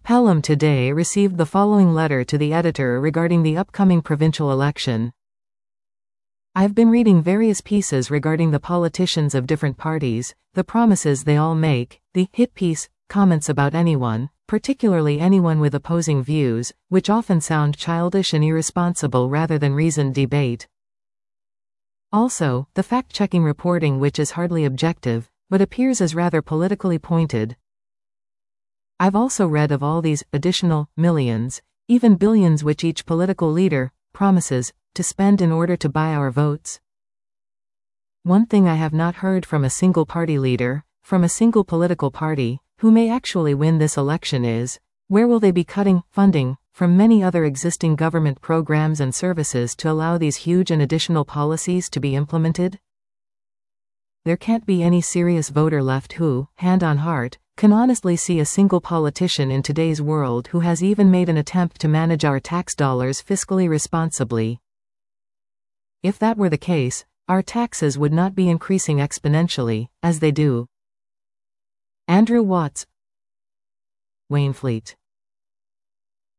Pelham today received the following letter to the editor regarding the upcoming provincial election. I've been reading various pieces regarding the politicians of different parties, the promises they all make, the hit piece comments about anyone, particularly anyone with opposing views, which often sound childish and irresponsible rather than reasoned debate. Also, the fact-checking reporting which is hardly objective, but appears as rather politically pointed. I've also read of all these additional millions, even billions which each political leader promises to spend in order to buy our votes. One thing I have not heard from a single party leader, from a single political party, who may actually win this election is, where will they be cutting funding from many other existing government programs and services to allow these huge and additional policies to be implemented? There can't be any serious voter left who, hand on heart, can honestly see a single politician in today's world who has even made an attempt to manage our tax dollars fiscally responsibly. If that were the case, our taxes would not be increasing exponentially, as they do. Andrew Watts, Waynflete.